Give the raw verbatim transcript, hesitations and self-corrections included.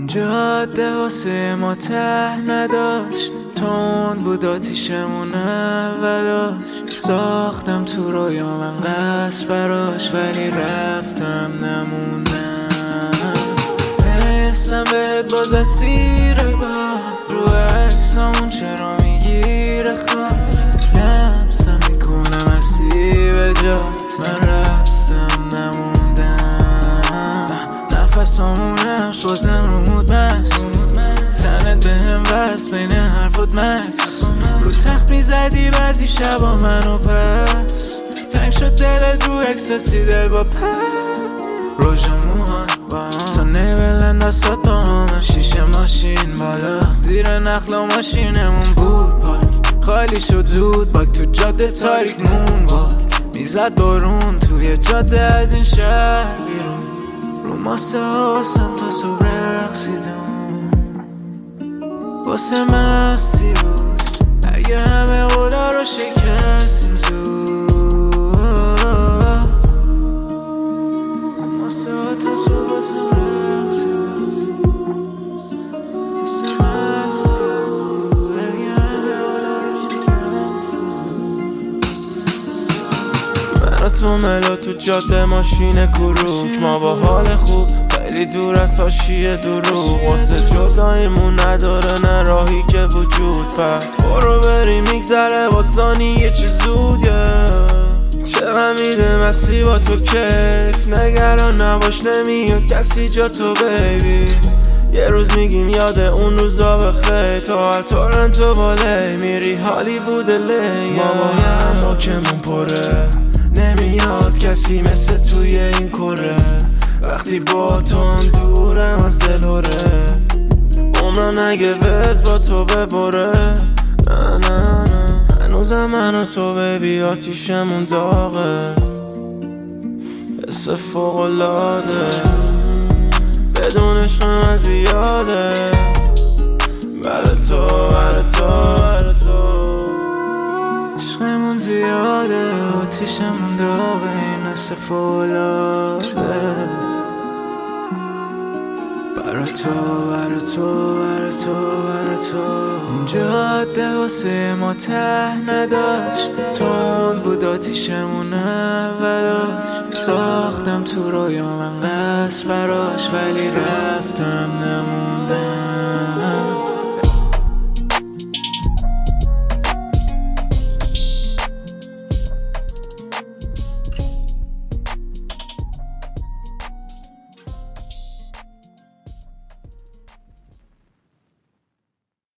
جاده واسه ما ته نداشت، تون بود آتیشمون اولاش. ساختم تو رویا من قصد براش، ولی رفتم نموندم. حسم بهت باز اسیره، با رو عکسامون چرا میگیره خواب. لمسم میکنم اسیب جات، من رفتم نموندم. نفسامون نفس بازم رومود مست، تنت بهم بست بین حرفت مکس. رو تخت میزدی بعضی شبا منو پس، تنگ شد دلت رو اکساسی دل با پس. روژ موهان با هم تا نیولند دستات با همه. شیشه ماشین بالا زیر نخلا ماشینمون بود پارک، خالی شد زود باک تو جاده تاریک مون باک. میزد بارون توی جاده از این شهر بیرون، رو ماسه ها واسم تا صبح رقصیدم. واسه مستی بود اگه همه قولا رو شکستیم زود. ماسه ها تا صبح واسم رقصیدم. واسه مستی بود اگه همه قولا رو شکستیم زود. من تو ملا تو جاده ماشین کروک، ما با حال خوب خیلی دور از حاشیه دروغ. واسه جداییمون نداره نه راهی که وجود، پر برو بری میگذره با ثانیه چه زود. چقدر میده مستی با تو کیف، نگران نباش نمیاد کسی جا تو بیبی. یه روز میگیم یاد اون روزا بخیر، تا تورنتو بالی میری هالیوود لی. ما بایم باکمون پره، نمیاد کسی مثل توی این کره. وقتی با تو هم دورم از دلوره، عمرم نگه وز با تو ببره. نه نه نه هنوزم من و تو بیبی آتیشمون داغه، حس فوق‌العاده بدون عشقم از زیاده. برای تو برای تو برای تو عشقمون زیاده، آتیشمون داغه، این حس فوق‌العاده. برا تو برا تو برا تو برا تو. جاده واسه ما ته نداشت، تون بود آتیشمون اولاش. ساختم تو رویا من قصد براش، ولی رفتم نموندم.